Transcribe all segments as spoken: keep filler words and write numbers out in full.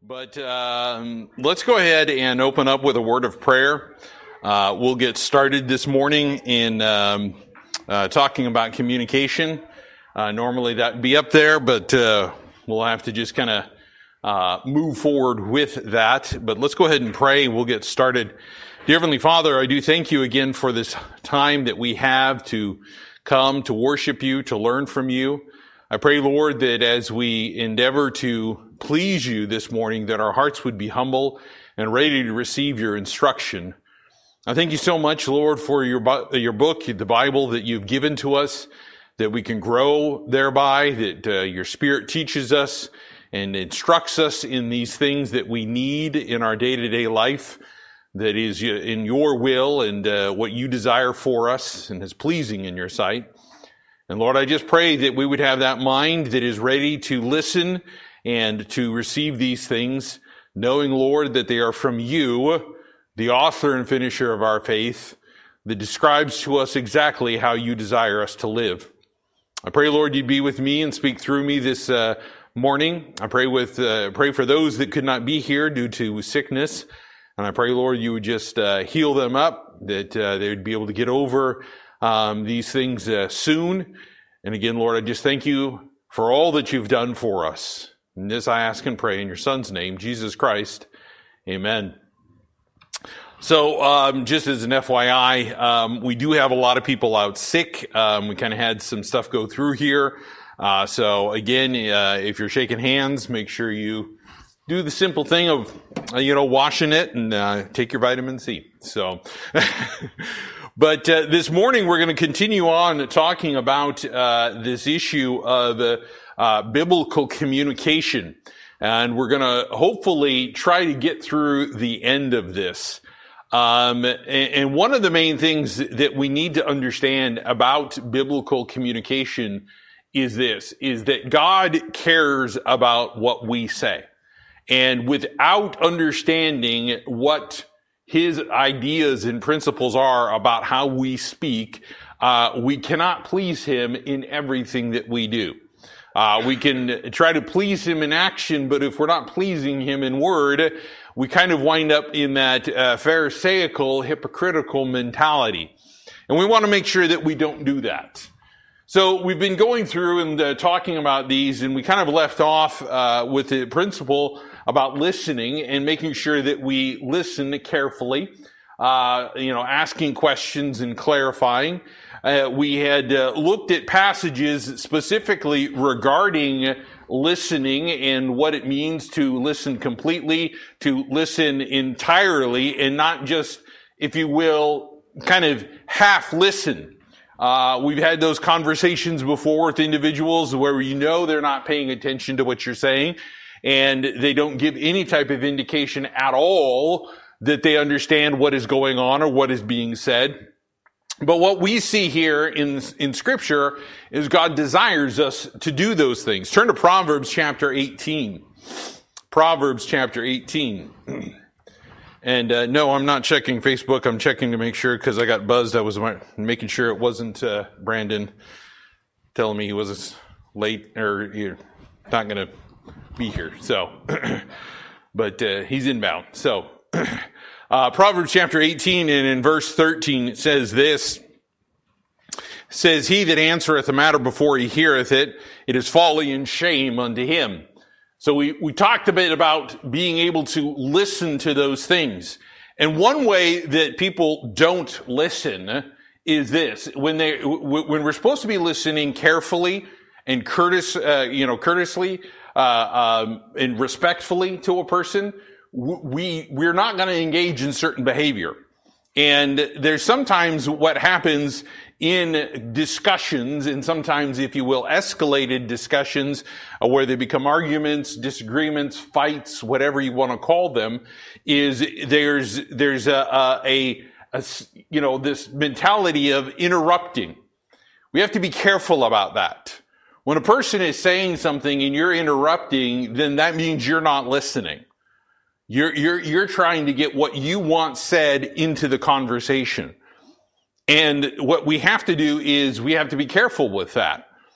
But um, let's go ahead and open up with a word of prayer. Uh, we'll get started this morning in um, uh, talking about communication. Uh, normally that would be up there, but uh, we'll have to just kind of uh, move forward with that. But let's go ahead and pray. We'll get started. Dear Heavenly Father, I do thank you again for this time that we have to come to worship you, to learn from you. I pray, Lord, that as we endeavor to please you this morning, that our hearts would be humble and ready to receive your instruction. I thank you so much, Lord, for your, your book, the Bible that you've given to us, that we can grow thereby, that uh, your Spirit teaches us and instructs us in these things that we need in our day-to-day life, that is in your will and uh, what you desire for us and is pleasing in your sight. And Lord, I just pray that we would have that mind that is ready to listen and to receive these things, knowing, Lord, that they are from you, the author and finisher of our faith, that describes to us exactly how you desire us to live. I pray, Lord, you'd be with me and speak through me this uh, morning. I pray with uh, pray for those that could not be here due to sickness. And I pray, Lord, you would just uh, heal them up, that uh, they would be able to get over Um, these things uh, soon. And again, Lord, I just thank you for all that you've done for us. And this I ask and pray in your Son's name, Jesus Christ. Amen. So um, just as an F Y I, um, we do have a lot of people out sick. Um, we kind of had some stuff go through here. Uh, so again, uh, if you're shaking hands, make sure you do the simple thing of, uh, you know, washing it and uh, take your vitamin C. So... But uh, this morning we're going to continue on talking about uh, this issue of uh, uh, biblical communication, and we're going to hopefully try to get through the end of this. Um, and, and one of the main things that we need to understand about biblical communication is this: is that God cares about what we say, and without understanding what his ideas and principles are about how we speak, uh, we cannot please him in everything that we do. Uh, we can try to please him in action, but if we're not pleasing him in word, we kind of wind up in that uh, pharisaical, hypocritical mentality. And we want to make sure that we don't do that. So we've been going through and uh, talking about these, and we kind of left off uh, with the principle about listening and making sure that we listen carefully, uh, you know, asking questions and clarifying. Uh, we had uh, looked at passages specifically regarding listening and what it means to listen completely, to listen entirely, and not just, if you will, kind of half listen. Uh, we've had those conversations before with individuals where you know they're not paying attention to what you're saying, and they don't give any type of indication at all that they understand what is going on or what is being said. But what we see here in, in Scripture is God desires us to do those things. Turn to Proverbs chapter eighteen. Proverbs chapter eighteen. And uh, no, I'm not checking Facebook. I'm checking to make sure, because I got buzzed. I was making sure it wasn't uh, Brandon telling me he was late or you're not going to be here. So, but uh, he's inbound. So, uh, Proverbs chapter eighteen and in verse thirteen, it says this. It says, "He that answereth a matter before he heareth it, it is folly and shame unto him." So we, we talked a bit about being able to listen to those things. And one way that people don't listen is this: when they, when we're supposed to be listening carefully and courteous, uh, you know, courteously, uh, um, and respectfully to a person, we, we're not going to engage in certain behavior. And there's sometimes what happens in discussions, and sometimes, if you will, escalated discussions, uh, where they become arguments, disagreements, fights, whatever you want to call them, is there's there's a, a, a you know this mentality of interrupting. We have to be careful about that. When a person is saying something and you're interrupting, then that means you're not listening. You're you're you're trying to get what you want said into the conversation. And what we have to do is we have to be careful with that.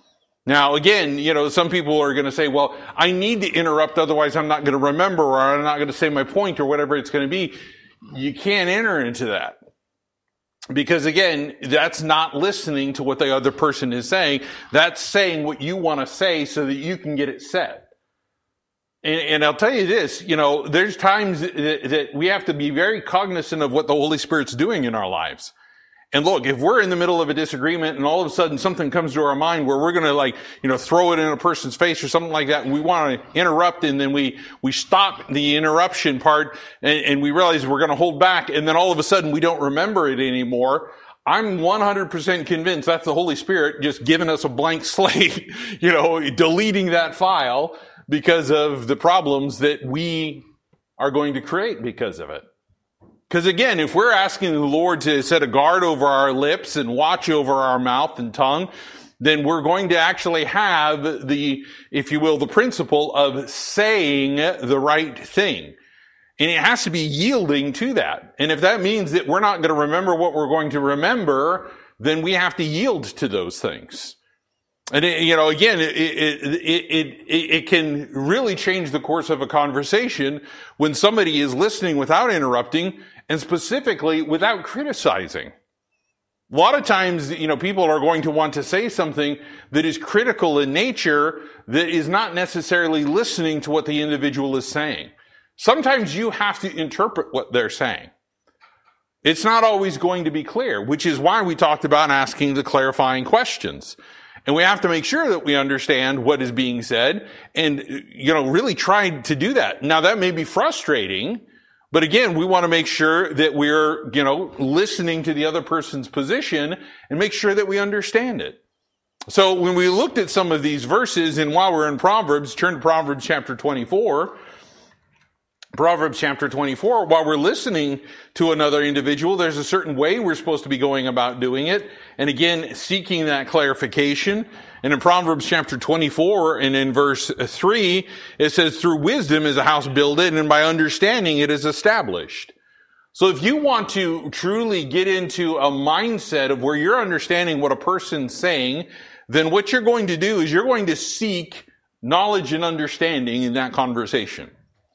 Now, again, you know, some people are going to say, well, I need to interrupt, otherwise I'm not going to remember, or I'm not going to say my point, or whatever it's going to be. You can't enter into that. Because again, that's not listening to what the other person is saying. That's saying what you want to say so that you can get it said. And, and I'll tell you this, you know, there's times that, that we have to be very cognizant of what the Holy Spirit's doing in our lives. And look, if we're in the middle of a disagreement and all of a sudden something comes to our mind where we're going to like, you know, throw it in a person's face or something like that, and we want to interrupt, and then we, we stop the interruption part, and, and we realize we're going to hold back, and then all of a sudden we don't remember it anymore. I'm one hundred percent convinced that's the Holy Spirit just giving us a blank slate, you know, deleting that file because of the problems that we are going to create because of it. Because again, if we're asking the Lord to set a guard over our lips and watch over our mouth and tongue, then we're going to actually have the, if you will, the principle of saying the right thing. And it has to be yielding to that. And if that means that we're not going to remember what we're going to remember, then we have to yield to those things. And it, you know, again, it, it, it, it, it can really change the course of a conversation when somebody is listening without interrupting, and specifically without criticizing. A lot of times, you know, people are going to want to say something that is critical in nature that is not necessarily listening to what the individual is saying. Sometimes you have to interpret what they're saying. It's not always going to be clear, which is why we talked about asking the clarifying questions. And we have to make sure that we understand what is being said and, you know, really try to do that. Now, that may be frustrating, but again, we want to make sure that we're, you know, listening to the other person's position and make sure that we understand it. So when we looked at some of these verses, and while we're in Proverbs, turn to Proverbs chapter twenty-four. Proverbs chapter twenty-four, while we're listening to another individual, there's a certain way we're supposed to be going about doing it. And again, seeking that clarification. And in Proverbs chapter twenty-four and in verse three, it says, through wisdom is a house builded, and by understanding it is established. So if you want to truly get into a mindset of where you're understanding what a person's saying, then what you're going to do is you're going to seek knowledge and understanding in that conversation.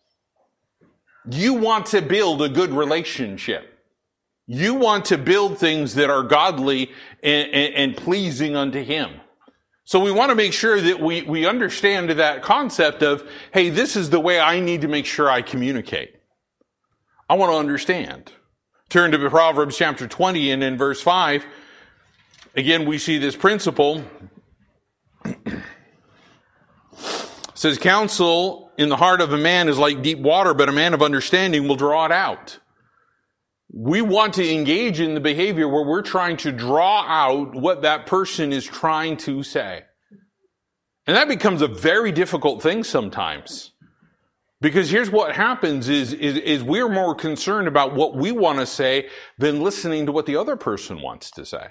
You want to build a good relationship. You want to build things that are godly and, and, and pleasing unto Him. So we want to make sure that we, we understand that concept of, hey, this is the way I need to make sure I communicate. I want to understand. Turn to Proverbs chapter twenty and in verse five. Again, we see this principle. It says, counsel in the heart of a man is like deep water, but a man of understanding will draw it out. We want to engage in the behavior where we're trying to draw out what that person is trying to say. And that becomes a very difficult thing sometimes. Because here's what happens is, is, is we're more concerned about what we want to say than listening to what the other person wants to say.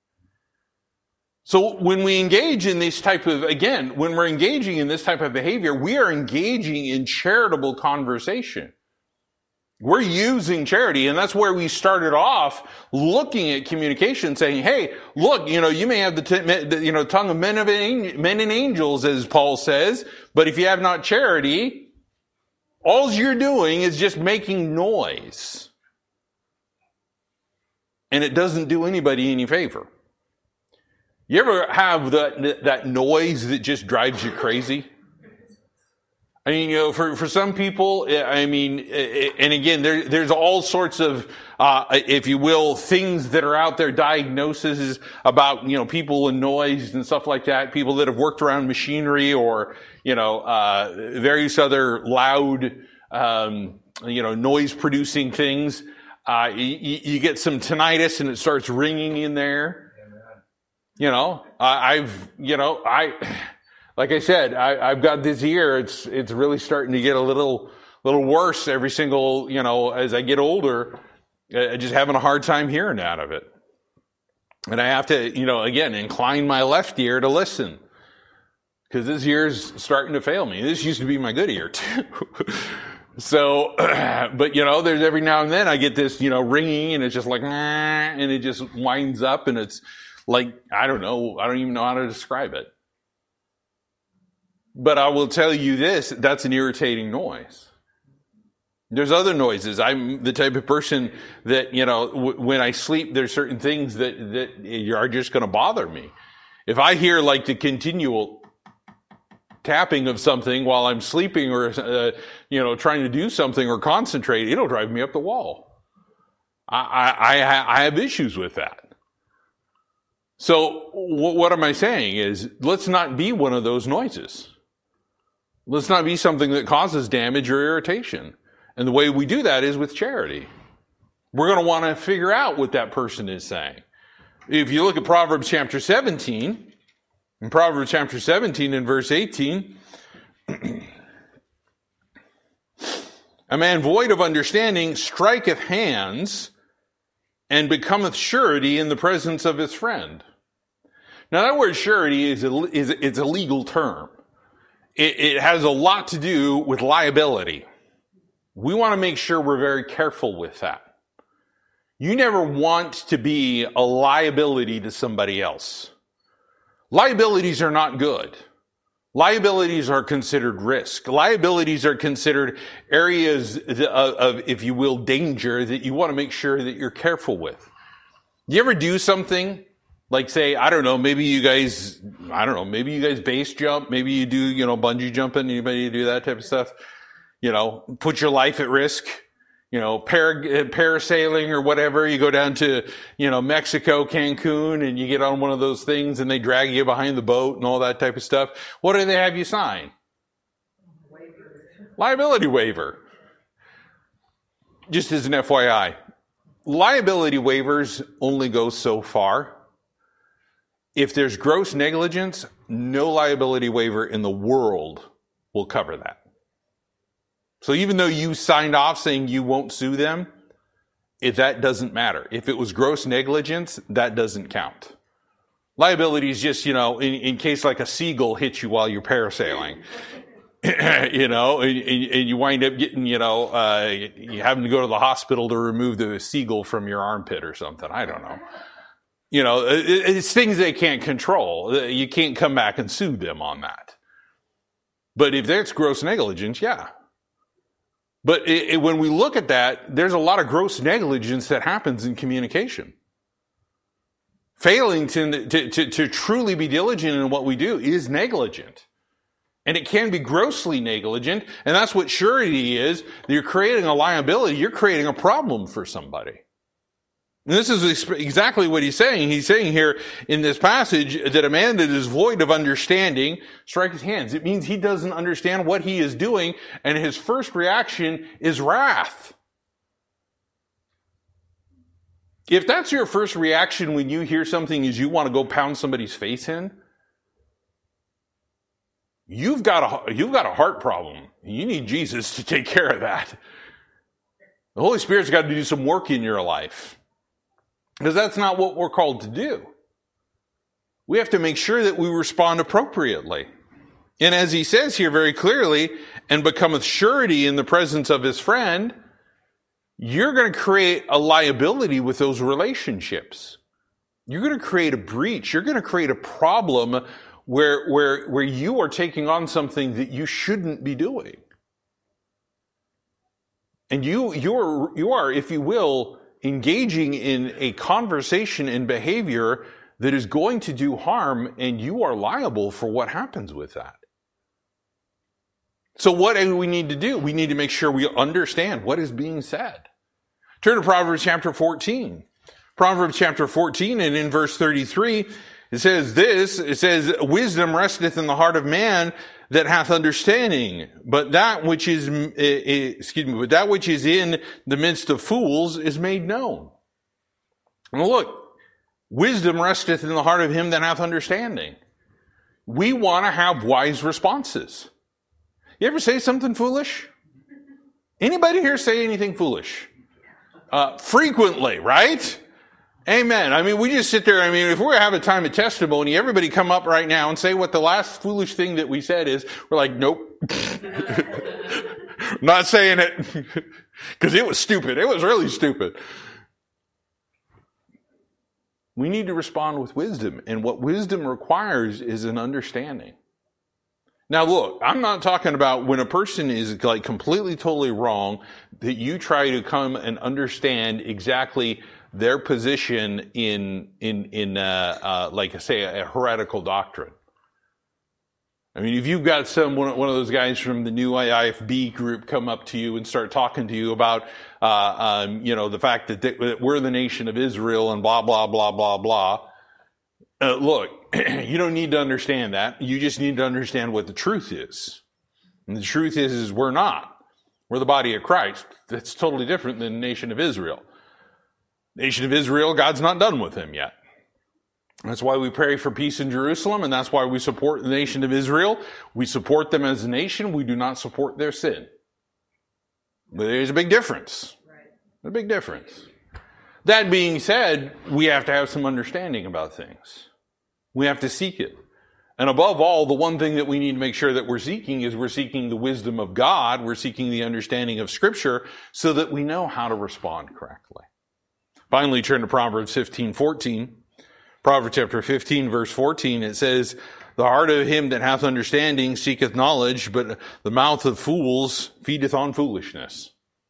So when we engage in this type of, again, when we're engaging in this type of behavior, we are engaging in charitable conversation. We're using charity, and that's where we started off looking at communication, saying, hey, look, you know, you may have the, t- you know, tongue of men, of an- men and angels, as Paul says, but if you have not charity, all you're doing is just making noise. And it doesn't do anybody any favor. You ever have that, that noise that just drives you crazy? I mean, you know, for, for some people, I mean, and again, there, there's all sorts of, uh, if you will, things that are out there, diagnoses about, you know, people and noise and stuff like that, people that have worked around machinery or, you know, uh, various other loud, um, you know, noise producing things. Uh, you, you get some tinnitus and it starts ringing in there. You know, I've, you know, I, like I said, I, I've got this ear. It's, it's really starting to get a little, little worse every single, you know, as I get older, uh, just having a hard time hearing out of it. And I have to, you know, again, incline my left ear to listen because this ear's starting to fail me. This used to be my good ear too. So, but you know, there's every now and then I get this, you know, ringing and it's just like, and it just winds up and it's, like, I don't know, I don't even know how to describe it. But I will tell you this, that's an irritating noise. There's other noises. I'm the type of person that, you know, w- when I sleep, there's certain things that, that are just going to bother me. If I hear like the continual tapping of something while I'm sleeping or, uh, you know, trying to do something or concentrate, it'll drive me up the wall. I, I, I have issues with that. So w- what am I saying is, let's not be one of those noises. Let's not be something that causes damage or irritation. And the way we do that is with charity. We're going to want to figure out what that person is saying. If you look at Proverbs chapter seventeen, in Proverbs chapter seventeen and verse eighteen, a man void of understanding striketh hands and becometh surety in the presence of his friend. Now that word surety is a, is, it's a legal term. It, it has a lot to do with liability. We want to make sure we're very careful with that. You never want to be a liability to somebody else. Liabilities are not good. Liabilities are considered risk. Liabilities are considered areas of, of, if you will, danger that you want to make sure that you're careful with. You ever do something like, say, I don't know, maybe you guys, I don't know, maybe you guys base jump, maybe you do, you know, bungee jumping, anybody do that type of stuff? You know, put your life at risk, you know, para, parasailing or whatever. You go down to, you know, Mexico, Cancun, and you get on one of those things and they drag you behind the boat and all that type of stuff. What do they have you sign? Waiver. Liability waiver. Just as an F Y I, liability waivers only go so far. If there's gross negligence, no liability waiver in the world will cover that. So even though you signed off saying you won't sue them, if that doesn't matter. If it was gross negligence, that doesn't count. Liability is just, you know, in, in case like a seagull hits you while you're parasailing, you know, and, and you wind up getting, you know, uh, you having to go to the hospital to remove the seagull from your armpit or something. I don't know. You know, it, it's things they can't control. You can't come back and sue them on that. But if that's gross negligence, yeah. But it, it, when we look at that, there's a lot of gross negligence that happens in communication. Failing to, to, to, to truly be diligent in what we do is negligent. And it can be grossly negligent, and that's what surety is. You're creating a liability, you're creating a problem for somebody. And this is exactly what he's saying. He's saying here in this passage that a man that is void of understanding strike his hands. It means he doesn't understand what he is doing, and his first reaction is wrath. If that's your first reaction when you hear something is you want to go pound somebody's face in, you've got a, you've got a heart problem. You need Jesus to take care of that. The Holy Spirit's got to do some work in your life. Because that's not what we're called to do. We have to make sure that we respond appropriately. And as he says here very clearly, and becometh surety in the presence of his friend, you're going to create a liability with those relationships. You're going to create a breach. You're going to create a problem where, where, where you are taking on something that you shouldn't be doing. And you, you're, you are, if you will, engaging in a conversation and behavior that is going to do harm, and you are liable for what happens with that. So what do we need to do? We need to make sure we understand what is being said. Turn to Proverbs chapter fourteen. Proverbs chapter fourteen, and in verse thirty-three, it says this, it says, wisdom resteth in the heart of man that hath understanding, but that which is, excuse me, but that which is in the midst of fools is made known. Now look, wisdom resteth in the heart of him that hath understanding. We want to have wise responses. You ever say something foolish? Anybody here say anything foolish? Uh, frequently, right? Amen. I mean, we just sit there. I mean, if we're having a time of testimony, everybody come up right now and say what the last foolish thing that we said is. We're like, nope. Not saying it. Because it was stupid. It was really stupid. We need to respond with wisdom. And what wisdom requires is an understanding. Now look, I'm not talking about when a person is like completely, totally wrong, that you try to come and understand exactly their position in, in, in, uh, uh, like I say, a heretical doctrine. I mean, if you've got some, one of those guys from the new I F B group come up to you and start talking to you about, uh, um, you know, the fact that, they, that we're the nation of Israel and blah, blah, blah, blah, blah. Uh, look, you don't need to understand that. You just need to understand what the truth is. And the truth is, is we're not. We're the body of Christ. That's totally different than the nation of Israel. Nation of Israel, God's not done with them yet. That's why we pray for peace in Jerusalem, and that's why we support the nation of Israel. We support them as a nation. We do not support their sin. But there's a big difference. Right. A big difference. That being said, we have to have some understanding about things. We have to seek it. And above all, the one thing that we need to make sure that we're seeking is we're seeking the wisdom of God. We're seeking the understanding of Scripture so that we know how to respond correctly. Finally, turn to Proverbs fifteen fourteen. Proverbs chapter fifteen, verse fourteen, it says, "The heart of him that hath understanding seeketh knowledge, but the mouth of fools feedeth on foolishness."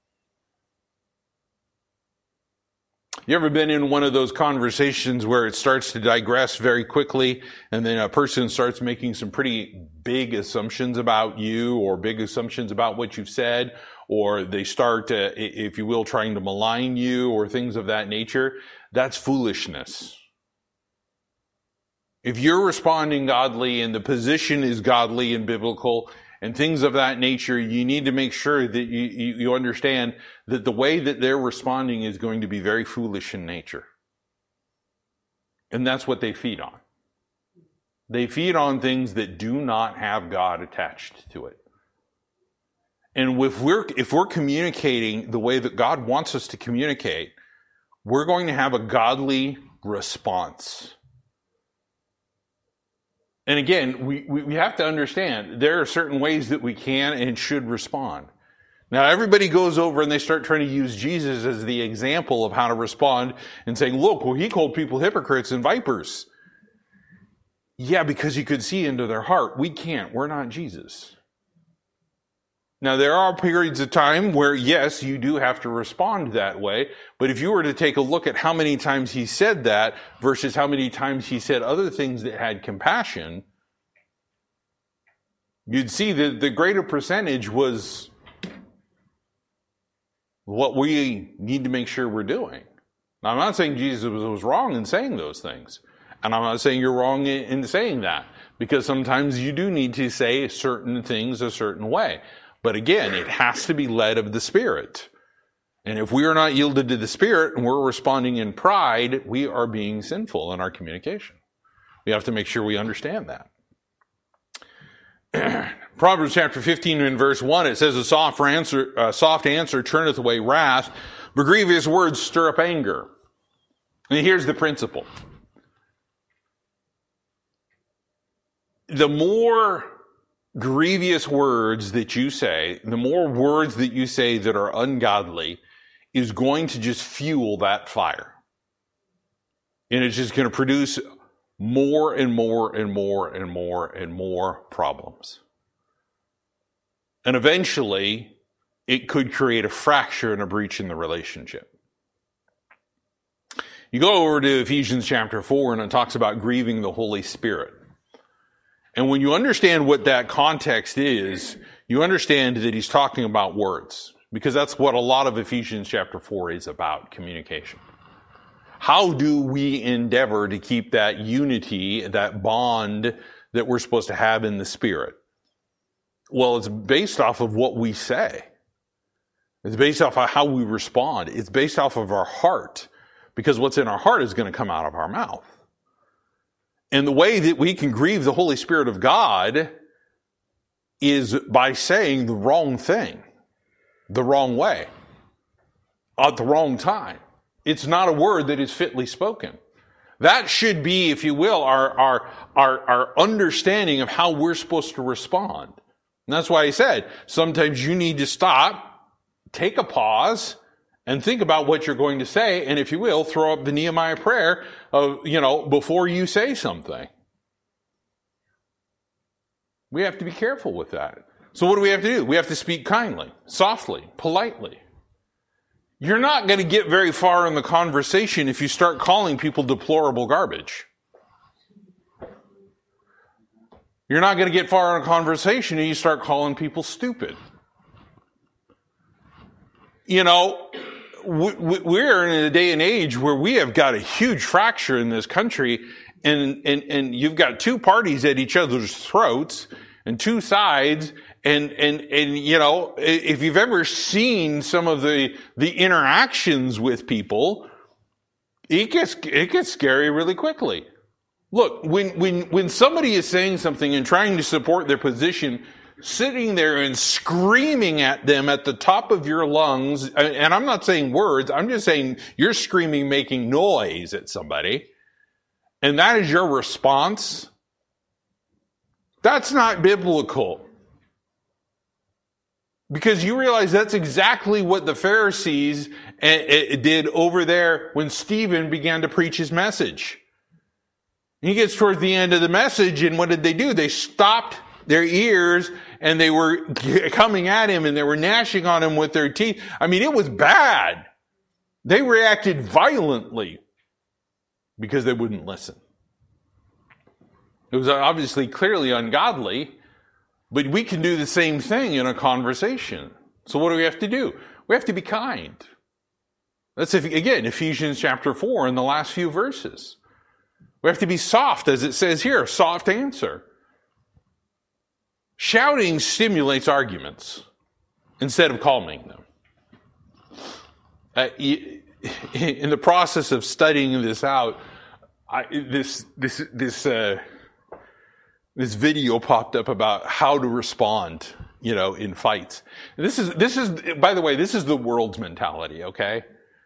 You ever been in one of those conversations where it starts to digress very quickly, and then a person starts making some pretty big assumptions about you, or big assumptions about what you've said, or they start, uh, if you will, trying to malign you, or things of that nature? That's foolishness. If you're responding godly and the position is godly and biblical and things of that nature, you need to make sure that you, you, you understand that the way that they're responding is going to be very foolish in nature. And that's what they feed on. They feed on things that do not have God attached to it. And if we're, if we're communicating the way that God wants us to communicate, we're going to have a godly response. And again, we, we have to understand there are certain ways that we can and should respond. Now, everybody goes over and they start trying to use Jesus as the example of how to respond and saying, look, well, he called people hypocrites and vipers. Yeah, because you could see into their heart. We can't. We're not Jesus. Now, there are periods of time where, yes, you do have to respond that way. But if you were to take a look at how many times he said that versus how many times he said other things that had compassion, you'd see that the greater percentage was what we need to make sure we're doing. Now, I'm not saying Jesus was wrong in saying those things. And I'm not saying you're wrong in saying that. Because sometimes you do need to say certain things a certain way. But again, it has to be led of the Spirit. And if we are not yielded to the Spirit and we're responding in pride, we are being sinful in our communication. We have to make sure we understand that. Proverbs chapter fifteen and verse one, it says, a soft answer, a soft answer turneth away wrath, but grievous words stir up anger. And here's the principle. The more grievous words that you say, the more words that you say that are ungodly, is going to just fuel that fire. And it's just going to produce more and more and more and more and more problems. And eventually, it could create a fracture and a breach in the relationship. You go over to Ephesians chapter four, and it talks about grieving the Holy Spirit. And when you understand what that context is, you understand that he's talking about words. Because that's what a lot of Ephesians chapter four is about, communication. How do we endeavor to keep that unity, that bond that we're supposed to have in the Spirit? Well, it's based off of what we say. It's based off of how we respond. It's based off of our heart. Because what's in our heart is going to come out of our mouth. And the way that we can grieve the Holy Spirit of God is by saying the wrong thing, the wrong way, at the wrong time. It's not a word that is fitly spoken. That should be, if you will, our, our, our, our understanding of how we're supposed to respond. And that's why I said, sometimes you need to stop, take a pause, and think about what you're going to say, and if you will, throw up the Nehemiah prayer of, you know, before you say something. We have to be careful with that. So what do we have to do? We have to speak kindly, softly, politely. You're not going to get very far in the conversation if you start calling people deplorable garbage. You're not going to get far in a conversation if you start calling people stupid. You know, we're in a day and age where we have got a huge fracture in this country, and, and, and you've got two parties at each other's throats and two sides. And, and, and, you know, if you've ever seen some of the, the interactions with people, it gets, it gets scary really quickly. Look, when, when, when somebody is saying something and trying to support their position, sitting there and screaming at them at the top of your lungs, and I'm not saying words, I'm just saying you're screaming, making noise at somebody, and that is your response, that's not biblical. Because you realize that's exactly what the Pharisees did over there when Stephen began to preach his message. He gets towards the end of the message, and what did they do? They stopped their ears, and they were coming at him, and they were gnashing on him with their teeth. I mean, it was bad. They reacted violently because they wouldn't listen. It was obviously clearly ungodly, but we can do the same thing in a conversation. So what do we have to do? We have to be kind. That's, again, Ephesians chapter four in the last few verses. We have to be soft, as it says here, a soft answer. Shouting stimulates arguments instead of calming them. Uh, in the process of studying this out, I, this this this uh, this video popped up about how to respond, you know, in fights. This is this is by the way, this is the world's mentality, okay?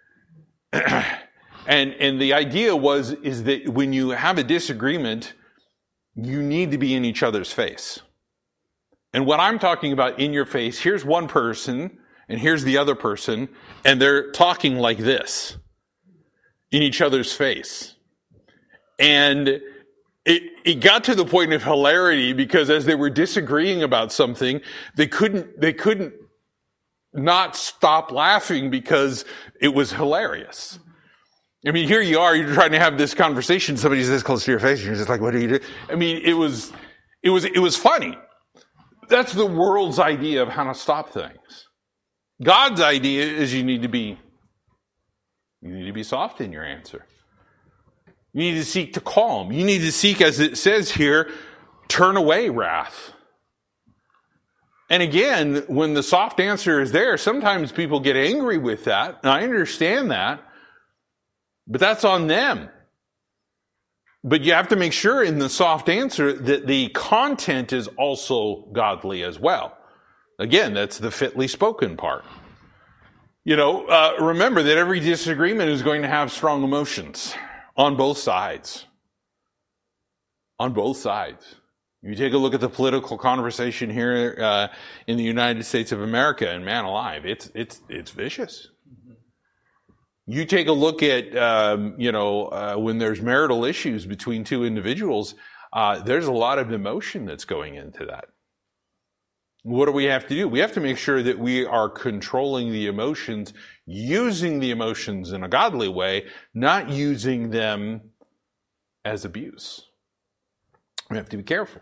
And and the idea was is that when you have a disagreement, you need to be in each other's face. And what I'm talking about in your face, here's one person and here's the other person, and they're talking like this in each other's face. And it it got to the point of hilarity because as they were disagreeing about something, they couldn't they couldn't not stop laughing because it was hilarious. I mean, here you are, you're trying to have this conversation, somebody's this close to your face, and you're just like, what do you do? I mean, it was, it was, it was funny. That's the world's idea of how to stop things. God's idea is you need to be, you need to be soft in your answer. You need to seek to calm. You need to seek, as it says here, turn away wrath. And again, when the soft answer is there, sometimes people get angry with that, and I understand that. But that's on them. But you have to make sure in the soft answer that the content is also godly as well. Again, that's the fitly spoken part. You know, uh, remember that every disagreement is going to have strong emotions on both sides. On both sides. You take a look at the political conversation here uh, in the United States of America, and man alive, it's it's it's vicious. You take a look at, um, you know, uh, when there's marital issues between two individuals, uh, there's a lot of emotion that's going into that. What do we have to do? We have to make sure that we are controlling the emotions, using the emotions in a godly way, not using them as abuse. We have to be careful.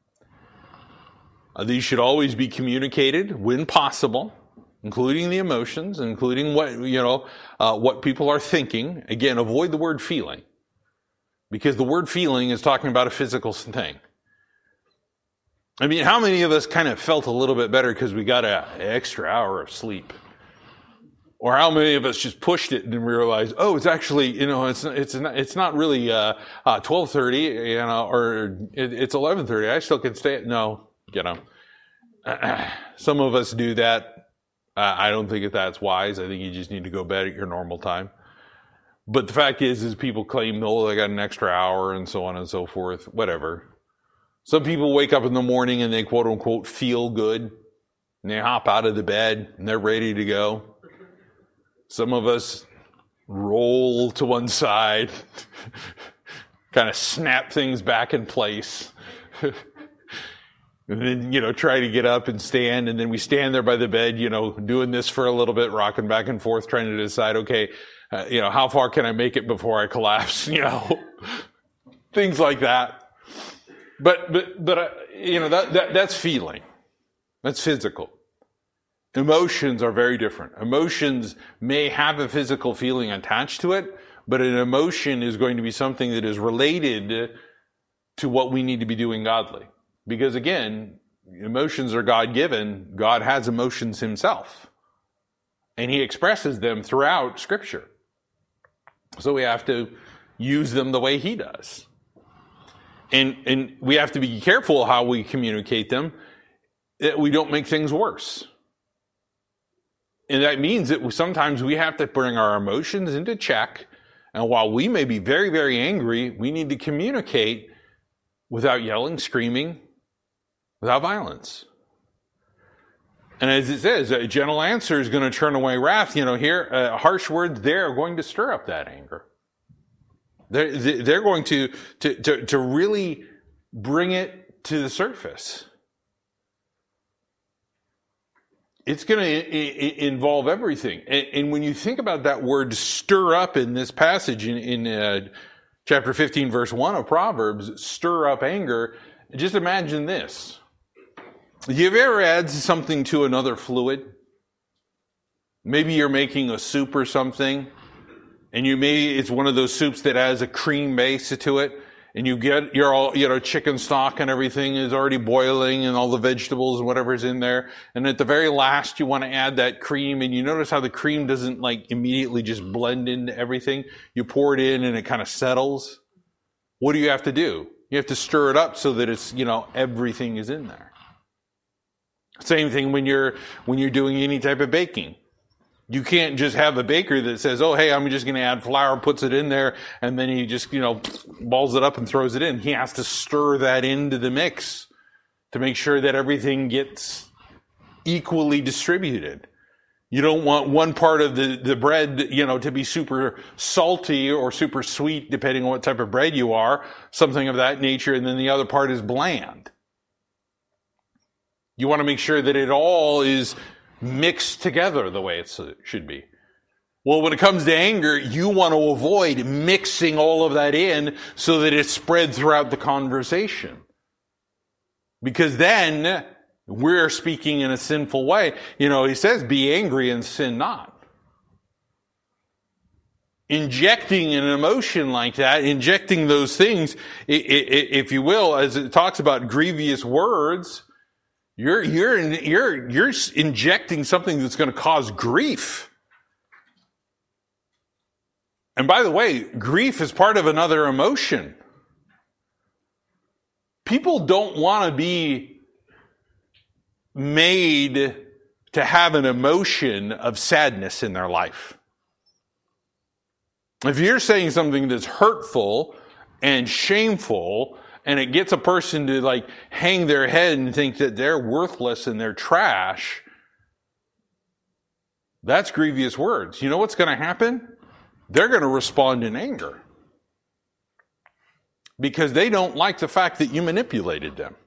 Uh, these should always be communicated when possible, including the emotions, including what, you know, uh, what people are thinking. Again, avoid the word feeling, because the word feeling is talking about a physical thing. I mean, how many of us kind of felt a little bit better because we got an extra hour of sleep? Or how many of us just pushed it and realized, oh, it's actually, you know, it's it's not, it's not really uh, uh, twelve thirty, you know, or it, it's eleven thirty. I still can stay at, no, you know. Some of us do that. Uh, I don't think that that's wise. I think you just need to go bed at your normal time. But the fact is, is people claim, oh, they got an extra hour and so on and so forth, whatever. Some people wake up in the morning and they quote unquote feel good. And they hop out of the bed and they're ready to go. Some of us roll to one side, kind of snap things back in place. And then, you know, try to get up and stand. And then we stand there by the bed, you know, doing this for a little bit, rocking back and forth, trying to decide, okay, uh, you know, how far can I make it before I collapse? You know, things like that. But, but, but, uh, you know, that, that, that's feeling. That's physical. Emotions are very different. Emotions may have a physical feeling attached to it, but an emotion is going to be something that is related to what we need to be doing godly. Because again, emotions are God-given. God has emotions himself. And he expresses them throughout Scripture. So we have to use them the way he does. And, and we have to be careful how we communicate them, that we don't make things worse. And that means that sometimes we have to bring our emotions into check. And while we may be very, very angry, we need to communicate without yelling, screaming, without violence. And as it says, a gentle answer is going to turn away wrath. You know, here, uh, harsh words there are going to stir up that anger. They're, they're going to, to, to, to really bring it to the surface. It's going to involve everything. And, and when you think about that word stir up in this passage in, in uh, chapter fifteen, verse one of Proverbs, stir up anger, just imagine this. You've ever added something to another fluid? Maybe you're making a soup or something, and you may, it's one of those soups that has a cream base to it, and you get your all, you know, chicken stock and everything is already boiling and all the vegetables and whatever's in there. And at the very last, you want to add that cream, and you notice how the cream doesn't like immediately just blend into everything. You pour it in and it kind of settles. What do you have to do? You have to stir it up so that it's, you know, everything is in there. Same thing when you're, when you're doing any type of baking. You can't just have a baker that says, oh, hey, I'm just going to add flour, puts it in there, and then he just, you know, balls it up and throws it in. He has to stir that into the mix to make sure that everything gets equally distributed. You don't want one part of the, the bread, you know, to be super salty or super sweet, depending on what type of bread you are, something of that nature, and then the other part is bland. You want to make sure that it all is mixed together the way it should be. Well, when it comes to anger, you want to avoid mixing all of that in so that it's spread throughout the conversation. Because then we're speaking in a sinful way. You know, he says, be angry and sin not. Injecting an emotion like that, injecting those things, if you will, as it talks about grievous words, You're, you're, you're, you're injecting something that's going to cause grief. And by the way, grief is part of another emotion. People don't want to be made to have an emotion of sadness in their life. If you're saying something that's hurtful and shameful, and it gets a person to like hang their head and think that they're worthless and they're trash, that's grievous words. You know what's going to happen? They're going to respond in anger. Because they don't like the fact that you manipulated them.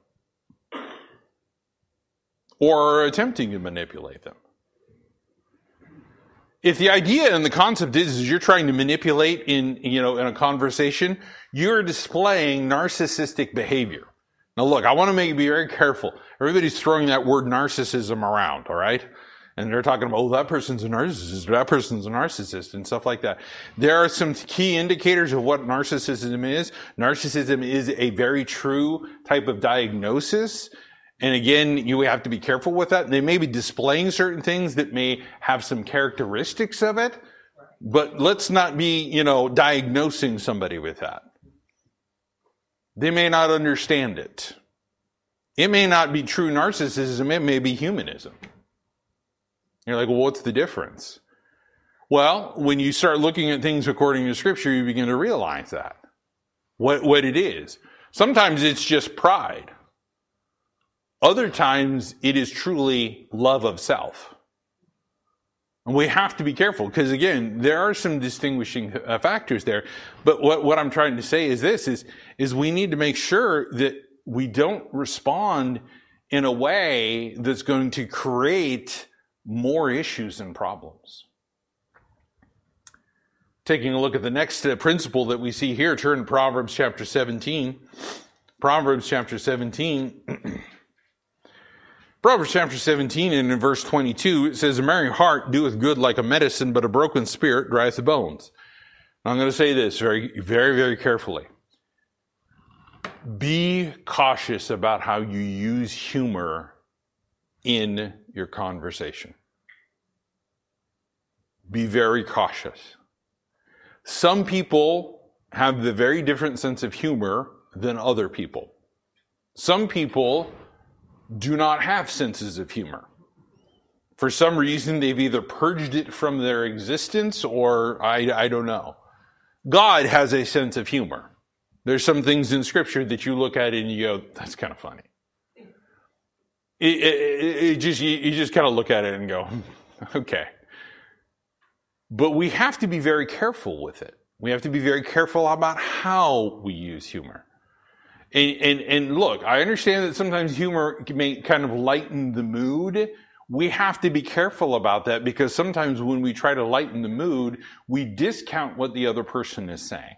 Or are attempting to manipulate them. If the idea and the concept is, is you're trying to manipulate in, you know, in a conversation, you're displaying narcissistic behavior. Now look, I want to make be very careful. Everybody's throwing that word narcissism around, all right? And they're talking about, oh, that person's a narcissist, or that person's a narcissist, and stuff like that. There are some key indicators of what narcissism is. Narcissism is a very true type of diagnosis. And again, you have to be careful with that. They may be displaying certain things that may have some characteristics of it, but let's not be, you know, diagnosing somebody with that. They may not understand it. It may not be true narcissism. It may be humanism. You're like, well, what's the difference? Well, when you start looking at things according to Scripture, you begin to realize that. What, what it is. Sometimes it's just pride. Other times, it is truly love of self. And we have to be careful, because again, there are some distinguishing uh, factors there. But what, what I'm trying to say is this, is, is we need to make sure that we don't respond in a way that's going to create more issues and problems. Taking a look at the next uh, principle that we see here, turn to Proverbs chapter seventeen. Proverbs chapter seventeen. Proverbs chapter seventeen, and in verse twenty-two, it says, "A merry heart doeth good like a medicine, but a broken spirit drieth the bones." Now, I'm going to say this very, very, very carefully. Be cautious about how you use humor in your conversation. Be very cautious. Some people have the very different sense of humor than other people. Some people do not have senses of humor. For some reason, they've either purged it from their existence or I, I don't know. God has a sense of humor. There's some things in Scripture that you look at and you go, that's kind of funny. It, it, it just, you, you just kind of look at it and go, okay. But we have to be very careful with it. We have to be very careful about how we use humor. And, and, and look, I understand that sometimes humor may kind of lighten the mood. We have to be careful about that because sometimes when we try to lighten the mood, we discount what the other person is saying.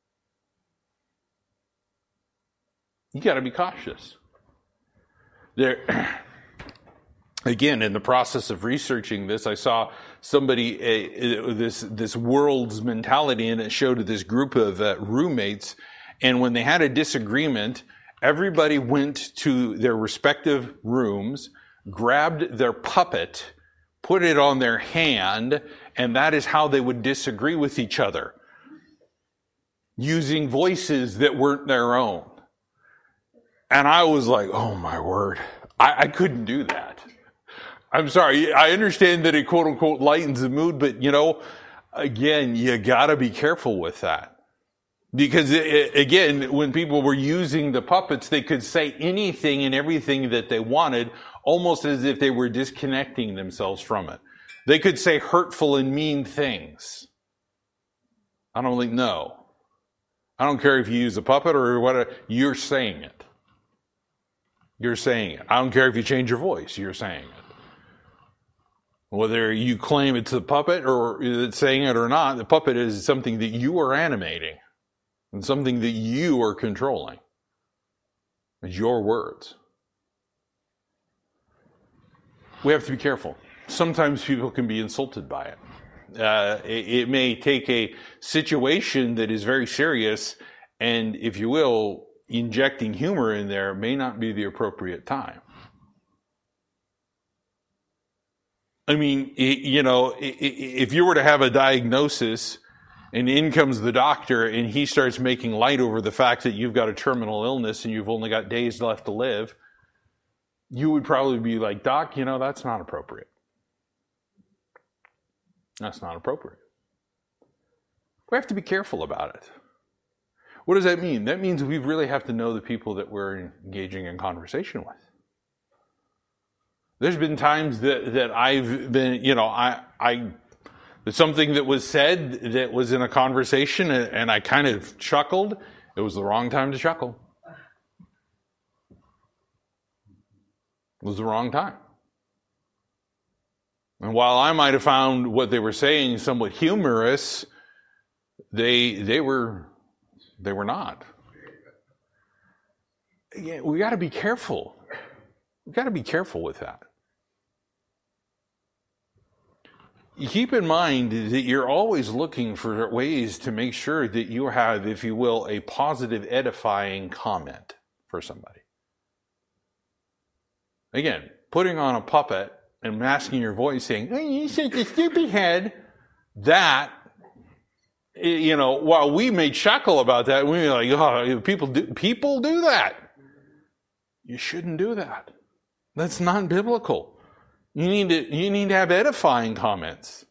You got to be cautious. There, again, in the process of researching this, I saw somebody, uh, this, this world's mentality, and it showed this group of uh, roommates. And when they had a disagreement, everybody went to their respective rooms, grabbed their puppet, put it on their hand, and that is how they would disagree with each other, using voices that weren't their own. And I was like, oh my word, I, I couldn't do that. I'm sorry, I understand that it quote unquote lightens the mood, but you know, again, you gotta be careful with that. Because, again, when people were using the puppets, they could say anything and everything that they wanted, almost as if they were disconnecting themselves from it. They could say hurtful and mean things. I don't think, no. I don't care if you use a puppet or whatever, you're saying it. You're saying it. I don't care if you change your voice, you're saying it. Whether you claim it's the puppet or it's saying it or not, the puppet is something that you are animating. And something that you are controlling. It's your words. We have to be careful. Sometimes people can be insulted by it. Uh, it, it may take a situation that is very serious, and if you will, injecting humor in there may not be the appropriate time. I mean, it, you know, if you were to have a diagnosis and in comes the doctor and he starts making light over the fact that you've got a terminal illness and you've only got days left to live, you would probably be like, Doc, you know, that's not appropriate. That's not appropriate. We have to be careful about it. What does that mean? That means we really have to know the people that we're engaging in conversation with. There's been times that, that I've been, you know, I, I, something that was said that was in a conversation and I kind of chuckled. It was the wrong time to chuckle. It was the wrong time. And while I might have found what they were saying somewhat humorous, they they were they were not. Again, we got to be careful. We got to be careful with that. Keep in mind that you're always looking for ways to make sure that you have, if you will, a positive, edifying comment for somebody. Again, putting on a puppet and masking your voice saying, hey, you such a stupid head, that, you know, while we may chuckle about that, we may like, oh, people do, people do that. You shouldn't do that. That's not biblical. You need to, you need to have edifying comments.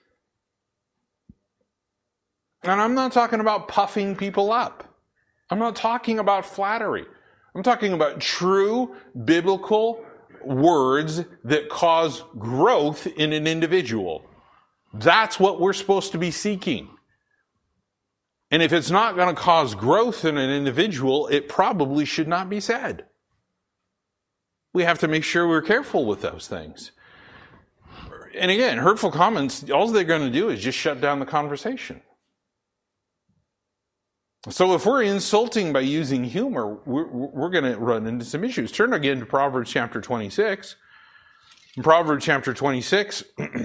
And I'm not talking about puffing people up. I'm not talking about flattery. I'm talking about true biblical words that cause growth in an individual. That's what we're supposed to be seeking. And if it's not going to cause growth in an individual, it probably should not be said. we have to make sure we're careful with those things. And again, hurtful comments, all they're going to do is just shut down the conversation. So if we're insulting by using humor, we're, we're going to run into some issues. Turn again to Proverbs chapter twenty-six. In Proverbs chapter twenty-six,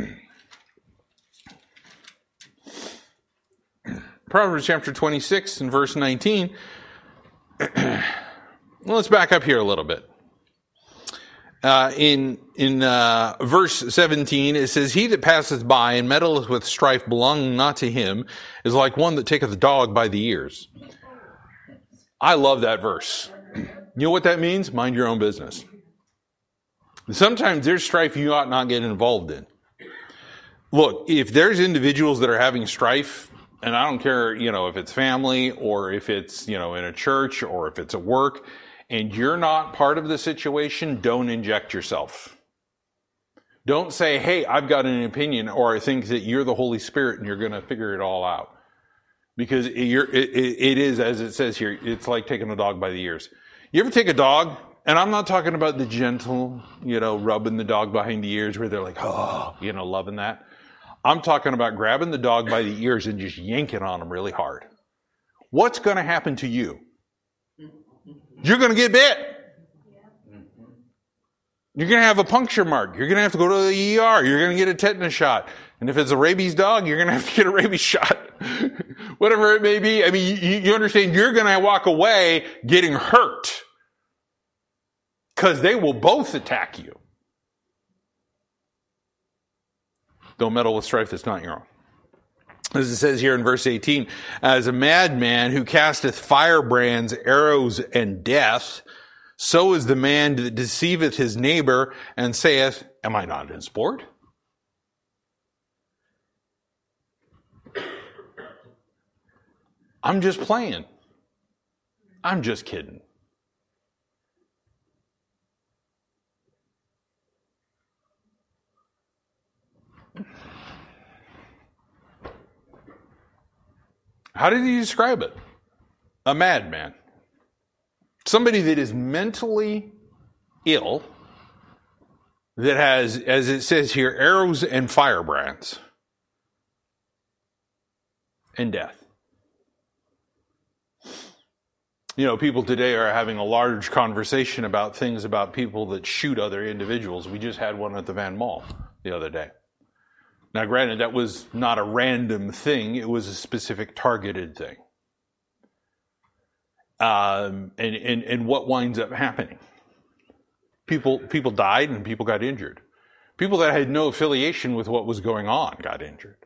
Proverbs chapter twenty-six and verse nineteen. Well, let's back up here a little bit. Uh, in in uh, verse seventeen, it says, "He that passeth by and meddleth with strife belonging not to him is like one that taketh a dog by the ears." I love that verse. You know what that means? Mind your own business. Sometimes there's strife you ought not get involved in. Look, if there's individuals that are having strife, and I don't care, you know, if it's family or if it's, you know, in a church or if it's at work, and you're not part of the situation, don't inject yourself. Don't say, hey, I've got an opinion, or I think that you're the Holy Spirit and you're going to figure it all out. Because you're, it, it is, as it says here, it's like taking a dog by the ears. You ever take a dog, and I'm not talking about the gentle, you know, rubbing the dog behind the ears where they're like, oh, you know, loving that. I'm talking about grabbing the dog by the ears and just yanking on them really hard. What's going to happen to you? You're going to get bit. You're going to have a puncture mark. You're going to have to go to the E R. You're going to get a tetanus shot. And if it's a rabies dog, you're going to have to get a rabies shot. Whatever it may be. I mean, you, you understand, you're going to walk away getting hurt. Because they will both attack you. Don't meddle with strife that's not your own. As it says here in verse eighteen, as a madman who casteth firebrands, arrows, and death, so is the man that deceiveth his neighbor and saith, am I not in sport? I'm just playing. I'm just kidding. How did he describe it? A madman. Somebody that is mentally ill, that has, as it says here, arrows and firebrands, and death. You know, people today are having a large conversation about things about people that shoot other individuals. We just had one at the Van Mall the other day. Now, granted, that was not a random thing. It was a specific targeted thing. Um, and, and, and what winds up happening? People, people died and people got injured. People that had no affiliation with what was going on got injured.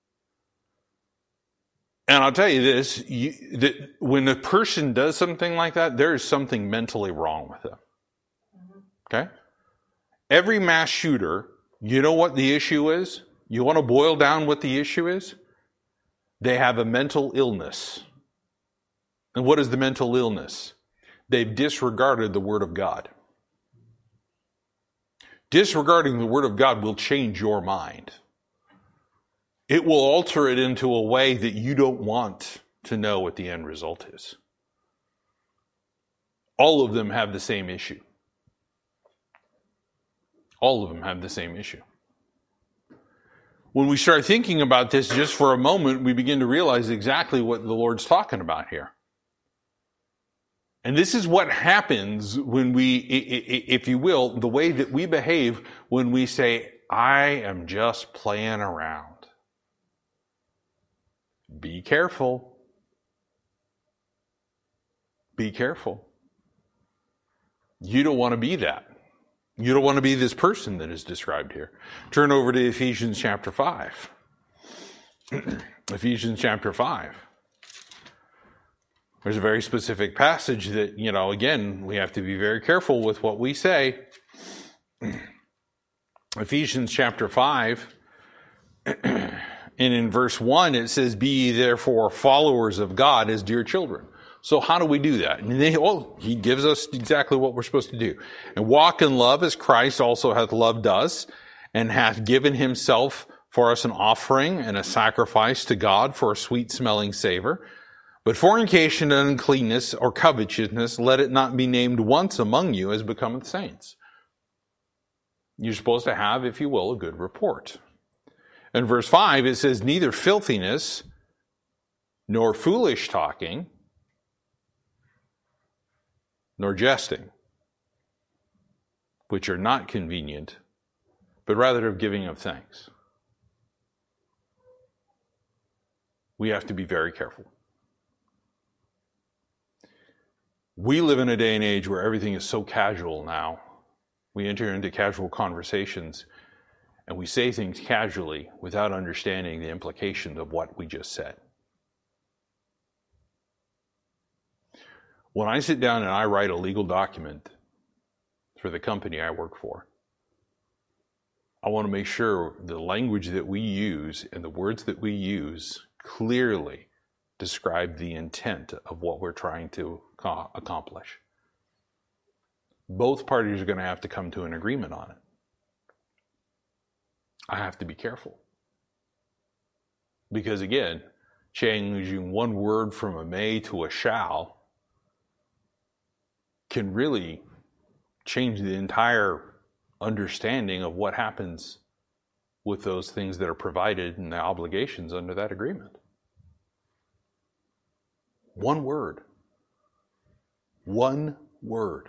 And I'll tell you this, you, that when a person does something like that, there is something mentally wrong with them. Okay? Every mass shooter, you know what the issue is? You want to boil down what the issue is? They have a mental illness. And what is the mental illness? They've disregarded the Word of God. Disregarding the Word of God will change your mind. It will alter it into a way that you don't want to know what the end result is. All of them have the same issue. All of them have the same issue. When we start thinking about this just for a moment, we begin to realize exactly what the Lord's talking about here. And this is what happens when we, if you will, the way that we behave when we say, I am just playing around. Be careful. Be careful. You don't want to be that. You don't want to be this person that is described here. Turn over to Ephesians chapter five. Ephesians chapter five. There's a very specific passage that, you know, again, we have to be very careful with what we say. Ephesians chapter five. And in verse one, it says, be ye therefore followers of God as dear children. So how do we do that? And they, well, he gives us exactly what we're supposed to do. And walk in love as Christ also hath loved us, and hath given himself for us an offering and a sacrifice to God for a sweet smelling savor. But fornication and uncleanness or covetousness, let it not be named once among you as becometh saints. You're supposed to have, if you will, a good report. In verse five, it says, neither filthiness nor foolish talking nor jesting, which are not convenient, but rather of giving of thanks. We have to be very careful. We live in a day and age where everything is so casual now. We enter into casual conversations and we say things casually without understanding the implications of what we just said. When I sit down and I write a legal document for the company I work for, I want to make sure the language that we use and the words that we use clearly describe the intent of what we're trying to accomplish. Both parties are going to have to come to an agreement on it. I have to be careful. Because again, changing one word from a may to a shall can really change the entire understanding of what happens with those things that are provided and the obligations under that agreement. One word. One word.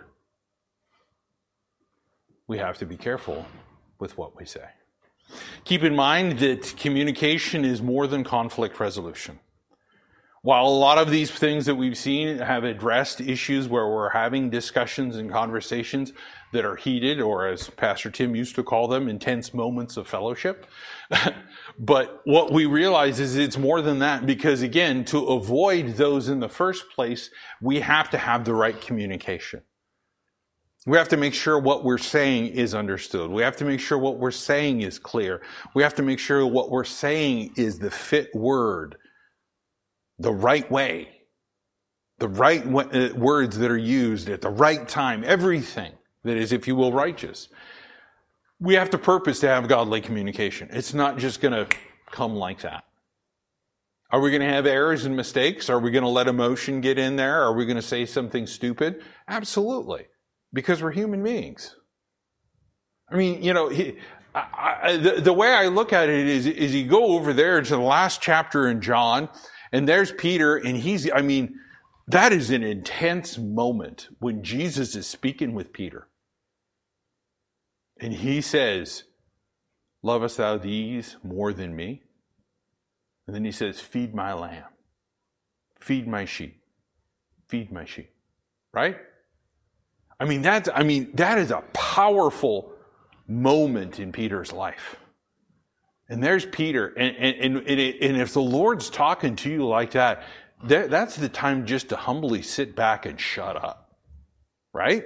We have to be careful with what we say. Keep in mind that communication is more than conflict resolution. While a lot of these things that we've seen have addressed issues where we're having discussions and conversations that are heated, or as Pastor Tim used to call them, intense moments of fellowship. But what we realize is it's more than that, because again, to avoid those in the first place, we have to have the right communication. We have to make sure what we're saying is understood. We have to make sure what we're saying is clear. We have to make sure what we're saying is the fit word, the right way, the right w- words that are used at the right time, everything that is, if you will, righteous. We have to purpose to have godly communication. It's not just going to come like that. Are we going to have errors and mistakes? Are we going to let emotion get in there? Are we going to say something stupid? Absolutely. Because we're human beings. I mean, you know, he, I, I, the, the way I look at it is, is you go over there to the last chapter in John, and there's Peter, and he's, I mean, that is an intense moment when Jesus is speaking with Peter. And he says, lovest thou these more than me? And then he says, feed my lamb. Feed my sheep. Feed my sheep. Right? I mean, that's, I mean, that is a powerful moment in Peter's life. And there's Peter. And, and, and, and if the Lord's talking to you like that, that, that's the time just to humbly sit back and shut up. Right?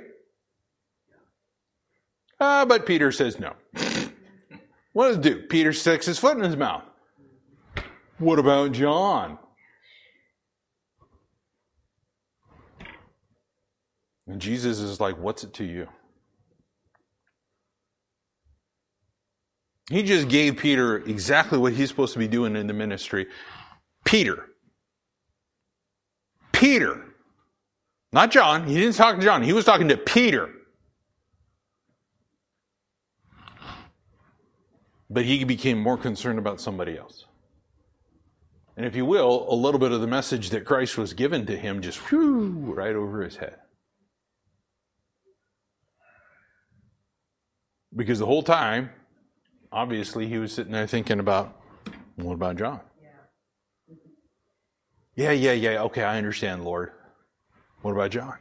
Uh, but Peter says no. What does it do? Peter sticks his foot in his mouth. What about John? And Jesus is like, what's it to you? He just gave Peter exactly what he's supposed to be doing in the ministry. Peter. Peter. Not John. He didn't talk to John. He was talking to Peter. But he became more concerned about somebody else. And if you will, a little bit of the message that Christ was given to him just whew, right over his head. Because the whole time, obviously, he was sitting there thinking about, what about John? Yeah, yeah, yeah. Okay, I understand, Lord. What about John?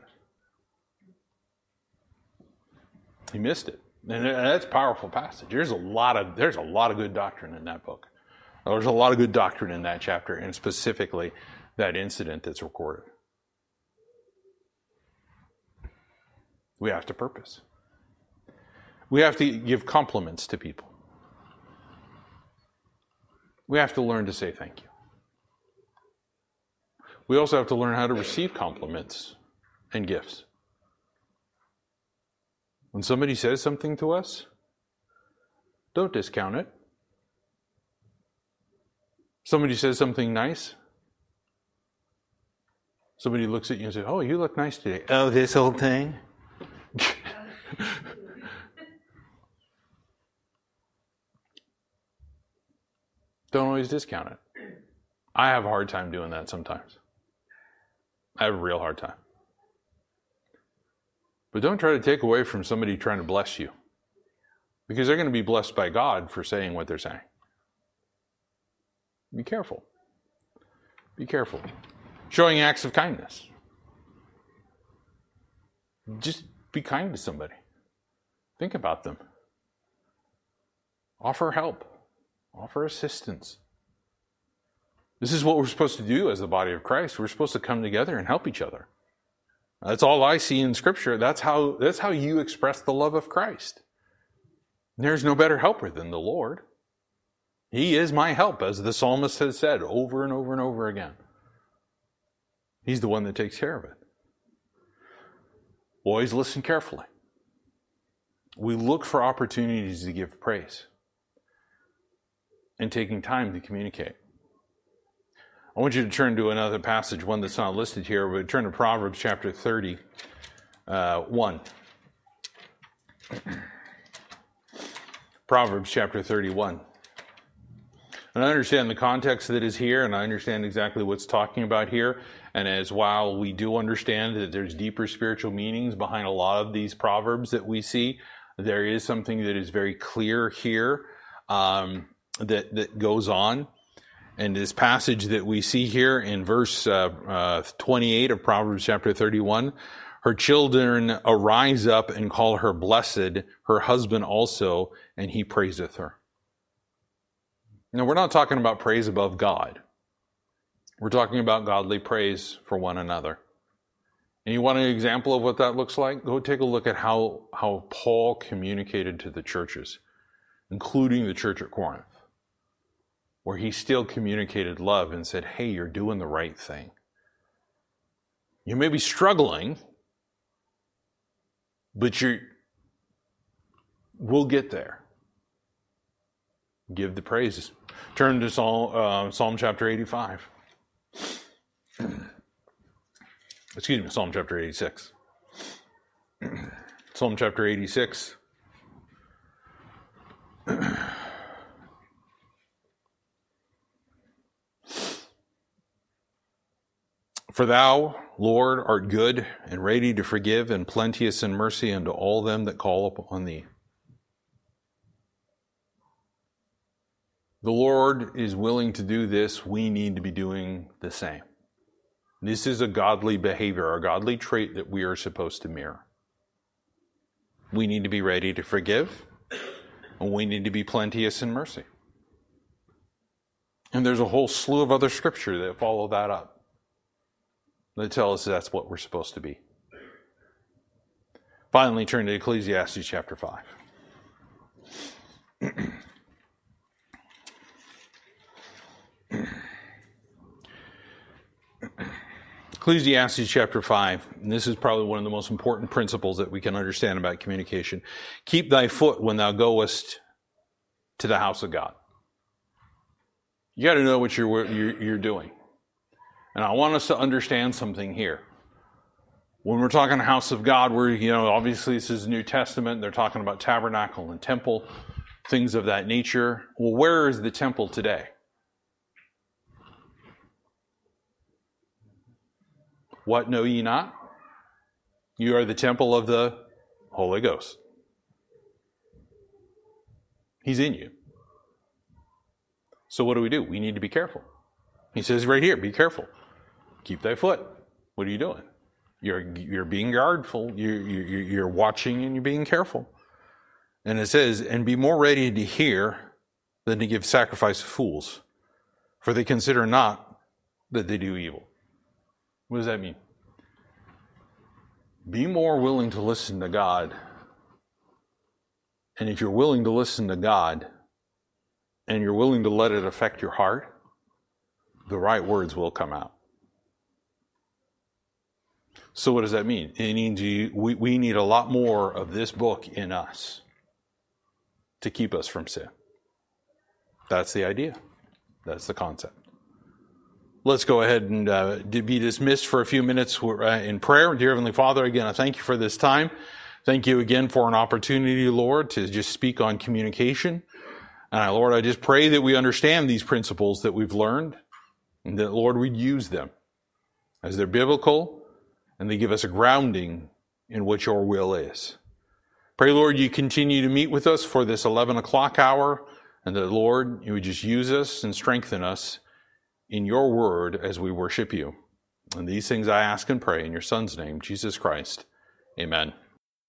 He missed it. And that's a powerful passage. There's a lot of there's a lot of good doctrine in that book. There's a lot of good doctrine in that chapter, and specifically that incident that's recorded. We have to purpose. We have to give compliments to people. We have to learn to say thank you. We also have to learn how to receive compliments and gifts. When somebody says something to us, don't discount it. Somebody says something nice. Somebody looks at you and says, oh, you look nice today. Oh, this old thing? Don't always discount it. I have a hard time doing that sometimes. I have a real hard time. But don't try to take away from somebody trying to bless you, because they're going to be blessed by God for saying what they're saying. Be careful. Be careful. Showing acts of kindness. Just be kind to somebody. Think about them. Offer help. Offer assistance. This is what we're supposed to do as the body of Christ. We're supposed to come together and help each other. That's all I see in Scripture. That's how, that's how you express the love of Christ. There's no better helper than the Lord. He is my help, as the psalmist has said over and over and over again. He's the one that takes care of it. Always listen carefully. We look for opportunities to give praise and taking time to communicate. I want you to turn to another passage, one that's not listed here, but turn to Proverbs chapter thirty, uh, one. Proverbs chapter thirty-one. And I understand the context that is here, and I understand exactly what's talking about here. And as while we do understand that there's deeper spiritual meanings behind a lot of these proverbs that we see, there is something that is very clear here um, that, that goes on. And this passage that we see here in verse uh, uh, twenty-eight of Proverbs chapter thirty-one, her children arise up and call her blessed, her husband also, and he praiseth her. Now, we're not talking about praise above God. We're talking about godly praise for one another. And you want an example of what that looks like? Go take a look at how, how Paul communicated to the churches, including the church at Corinth, where he still communicated love and said, hey, you're doing the right thing. You may be struggling, but you're, we'll get there. Give the praises. Turn to Psalm, uh, Psalm chapter eighty-five. Excuse me, Psalm chapter eighty-six. Psalm chapter eighty-six. For thou, Lord, art good and ready to forgive and plenteous in mercy unto all them that call upon thee. The Lord is willing to do this. We need to be doing the same. This is a godly behavior, a godly trait that we are supposed to mirror. We need to be ready to forgive, and we need to be plenteous in mercy. And there's a whole slew of other scripture that follow that up, that tell us that's what we're supposed to be. Finally, turn to Ecclesiastes chapter five. Ecclesiastes chapter five, and this is probably one of the most important principles that we can understand about communication. Keep thy foot when thou goest to the house of God. You got to know what you're, you're, you're doing. And I want us to understand something here. When we're talking house of God, we're, you know, obviously this is New Testament. They're talking about tabernacle and temple, things of that nature. Well, where is the temple today? What know ye not? You are the temple of the Holy Ghost. He's in you. So what do we do? We need to be careful. He says right here, be careful. Keep thy foot. What are you doing? You're you're being guardful. You're, you're, you're watching and you're being careful. And it says, and be more ready to hear than to give sacrifice to fools, for they consider not that they do evil. What does that mean? Be more willing to listen to God. And if you're willing to listen to God, and you're willing to let it affect your heart, the right words will come out. So what does that mean? It means you, we, we need a lot more of this book in us to keep us from sin. That's the idea. That's the concept. Let's go ahead and uh, be dismissed for a few minutes in prayer. Dear Heavenly Father, again, I thank you for this time. Thank you again for an opportunity, Lord, to just speak on communication. And Lord, I just pray that we understand these principles that we've learned, and that, Lord, we'd use them as they're biblical, and they give us a grounding in what your will is. Pray, Lord, you continue to meet with us for this eleven o'clock hour, and that, Lord, you would just use us and strengthen us in your word as we worship you. And these things I ask and pray in your Son's name, Jesus Christ. Amen.